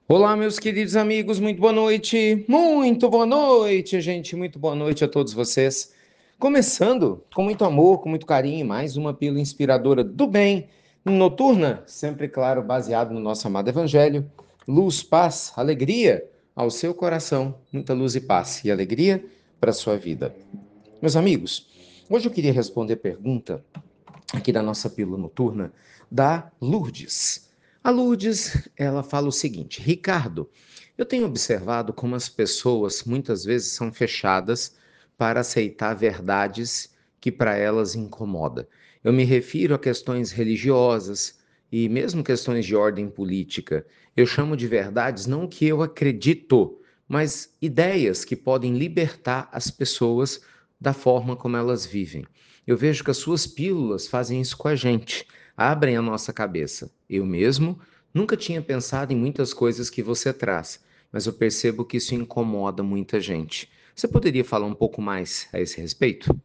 Olá, meus queridos amigos, muito boa noite. Muito boa noite, gente. Muito boa noite a todos vocês. Começando com muito amor, com muito carinho, mais uma pílula inspiradora do bem, noturna, sempre claro, baseado no nosso amado evangelho. Luz, paz, alegria ao seu coração, muita luz e paz e alegria para a sua vida. Meus amigos, hoje eu queria responder a pergunta aqui da nossa pílula noturna da Lourdes. A Lourdes, ela fala o seguinte: Ricardo, eu tenho observado como as pessoas muitas vezes são fechadas para aceitar verdades que para elas incomoda. Eu me refiro a questões religiosas e mesmo questões de ordem política. Eu chamo de verdades não que eu acredito, mas ideias que podem libertar as pessoas da forma como elas vivem. Eu vejo que as suas pílulas fazem isso com a gente, abrem a nossa cabeça. Eu mesmo nunca tinha pensado em muitas coisas que você traz, mas eu percebo que isso incomoda muita gente. Você poderia falar um pouco mais a esse respeito?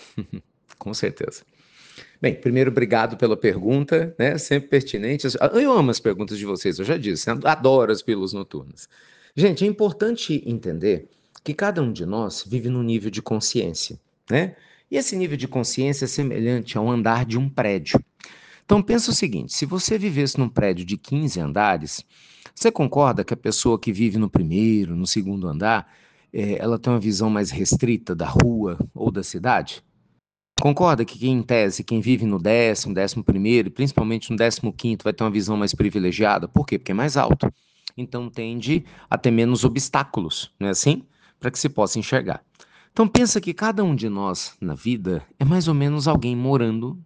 Com certeza. Bem, primeiro, obrigado pela pergunta, né? Sempre pertinente. Eu amo as perguntas de vocês, eu já disse, eu adoro as pílulas noturnas. Gente, é importante entender que cada um de nós vive num nível de consciência, né? E esse nível de consciência é semelhante ao andar de um prédio. Então pensa o seguinte, se você vivesse num prédio de 15 andares, você concorda que a pessoa que vive no primeiro, no segundo andar, ela tem uma visão mais restrita da rua ou da cidade? Concorda que quem, em tese, quem vive no 11º, e principalmente no 15º, vai ter uma visão mais privilegiada? Por quê? Porque é mais alto. Então tende a ter menos obstáculos, não é assim? Para que se possa enxergar. Então pensa que cada um de nós na vida é mais ou menos alguém morando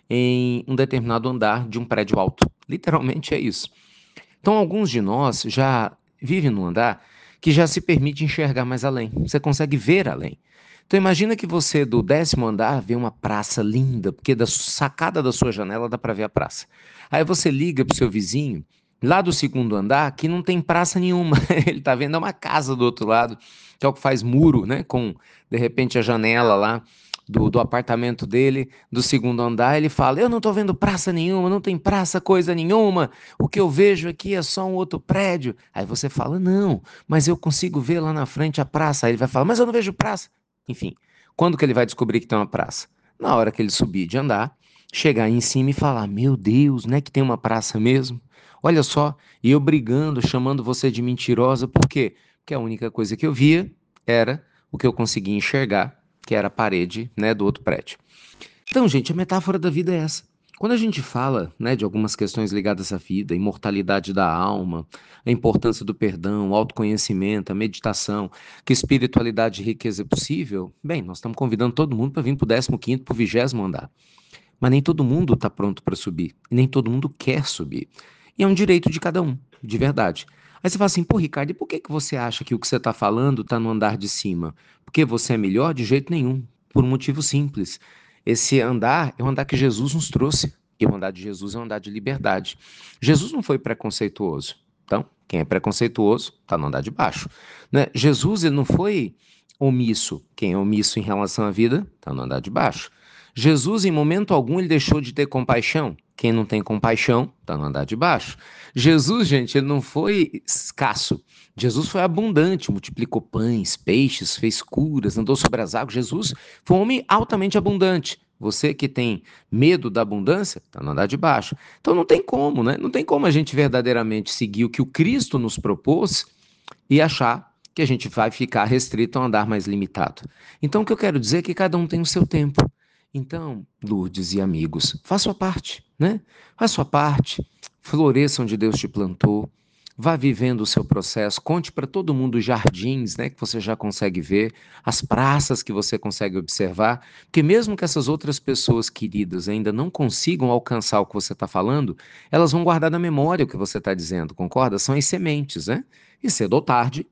em um determinado andar de um prédio alto. Literalmente é isso. Então alguns de nós já vivem num andar que já se permite enxergar mais além. Você consegue ver além. Então imagina que você do 10º andar vê uma praça linda, porque da sacada da sua janela dá para ver a praça. Aí você liga para o seu vizinho, lá do segundo andar, que não tem praça nenhuma. Ele está vendo uma casa do outro lado, que é o que faz muro, né? Com, de repente, a janela lá do apartamento dele, do segundo andar, ele fala: Eu não estou vendo praça nenhuma, não tem praça coisa nenhuma, o que eu vejo aqui é só um outro prédio. Aí você fala: Não, mas eu consigo ver lá na frente a praça. Aí ele vai falar: Mas eu não vejo praça. Enfim, quando que ele vai descobrir que tem uma praça? Na hora que ele subir de andar, chegar aí em cima e falar: Meu Deus, né, que tem uma praça mesmo? Olha só, e eu brigando, chamando você de mentirosa, por quê? Porque a única coisa que eu via era o que eu conseguia enxergar, que era a parede, né, do outro prédio. Então, gente, a metáfora da vida é essa. Quando a gente fala, né, de algumas questões ligadas à vida, a imortalidade da alma, a importância do perdão, o autoconhecimento, a meditação, que espiritualidade e riqueza é possível, bem, nós estamos convidando todo mundo para vir para o 15º, para o 20º andar. Mas nem todo mundo está pronto para subir, e nem todo mundo quer subir. E é um direito de cada um, de verdade. Aí você fala assim, pô, Ricardo, e por que que você acha que o que você está falando está no andar de cima? Porque você é melhor? De jeito nenhum. Por um motivo simples. Esse andar é o andar que Jesus nos trouxe. E o andar de Jesus é um andar de liberdade. Jesus não foi preconceituoso. Então, quem é preconceituoso está no andar de baixo. Né? Jesus ele não foi omisso. Quem é omisso em relação à vida está no andar de baixo. Jesus, em momento algum, ele deixou de ter compaixão. Quem não tem compaixão está no andar de baixo. Jesus, gente, ele não foi escasso. Jesus foi abundante, multiplicou pães, peixes, fez curas, andou sobre as águas. Jesus foi um homem altamente abundante. Você que tem medo da abundância, está no andar de baixo. Então não tem como, né? Não tem como a gente verdadeiramente seguir o que o Cristo nos propôs e achar que a gente vai ficar restrito a um andar mais limitado. Então o que eu quero dizer é que cada um tem o seu tempo. Então, Lourdes e amigos, faça sua parte, né? Faça sua parte, floresça onde Deus te plantou, vá vivendo o seu processo, conte para todo mundo os jardins, né, que você já consegue ver, as praças que você consegue observar, porque mesmo que essas outras pessoas queridas ainda não consigam alcançar o que você está falando, elas vão guardar na memória o que você está dizendo, concorda? São as sementes, né? E cedo ou tarde,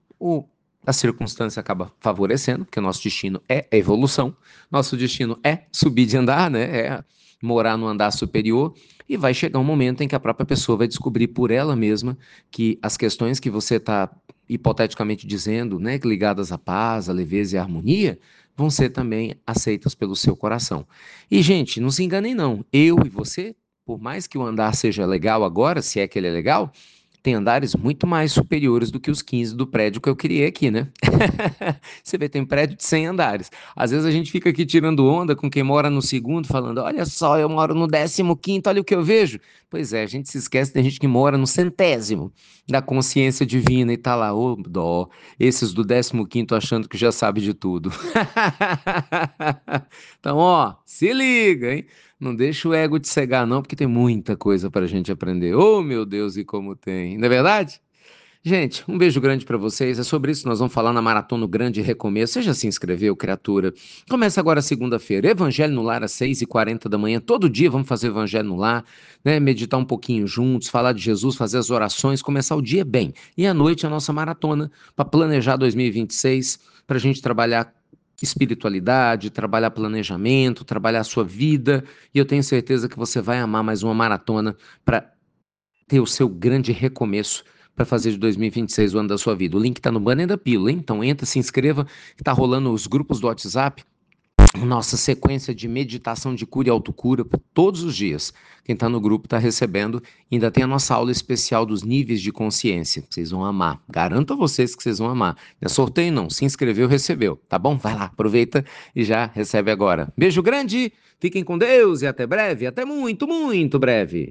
a circunstância acaba favorecendo, porque o nosso destino é a evolução, nosso destino é subir de andar, né? É morar no andar superior, e vai chegar um momento em que a própria pessoa vai descobrir por ela mesma que as questões que você está hipoteticamente dizendo, né, ligadas à paz, à leveza e à harmonia, vão ser também aceitas pelo seu coração. E, gente, não se enganem não, eu e você, por mais que o andar seja legal agora, se é que ele é legal, tem andares muito mais superiores do que os 15 do prédio que eu criei aqui, né? Você vê, tem prédio de 100 andares. Às vezes a gente fica aqui tirando onda com quem mora no segundo, falando, olha só, eu moro no 15º, olha o que eu vejo. Pois é, a gente se esquece da gente que mora no 100º da consciência divina e tá lá, ô dó, esses do 15º achando que já sabe de tudo. Então, ó, se liga, hein? Não deixa o ego te cegar, não, porque tem muita coisa para a gente aprender. Oh, meu Deus, e como tem. Não é verdade? Gente, um beijo grande para vocês. É sobre isso que nós vamos falar na Maratona Grande Recomeço. Você já se inscreveu, criatura? Começa agora segunda-feira. Evangelho no Lar às 6h40 da manhã. Todo dia vamos fazer Evangelho no Lar, né? Meditar um pouquinho juntos, falar de Jesus, fazer as orações, começar o dia bem. E à noite a nossa maratona para planejar 2026, para a gente trabalhar espiritualidade, trabalhar planejamento, trabalhar a sua vida. E eu tenho certeza que você vai amar mais uma maratona para ter o seu grande recomeço para fazer de 2026 o ano da sua vida. O link está no banner da pílula, hein? Então entra, se inscreva, que tá rolando os grupos do WhatsApp, nossa sequência de meditação de cura e autocura todos os dias. Quem está no grupo está recebendo. Ainda tem a nossa aula especial dos níveis de consciência. Vocês vão amar. Garanto a vocês que vocês vão amar. Não é sorteio não. Se inscreveu, recebeu. Tá bom? Vai lá, aproveita e já recebe agora. Beijo grande, fiquem com Deus e até breve. Até muito, muito breve.